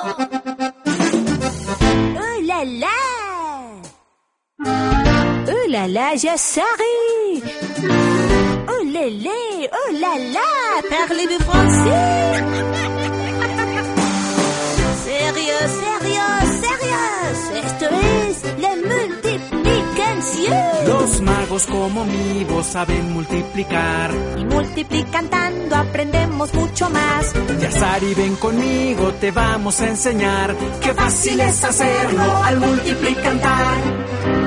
Oh là là! Oh là là, Yassari! Oh lélé! Oh là là! Parlez-vous français? Sérieux, sérieux, sérieux. Esto es la multiplicación. Los magos como mi voz saben multiplicar. Y multiplicando aprendemos mucho más. Yassari, ven conmigo, te vamos a enseñar. Qué fácil es hacerlo al multiplicar.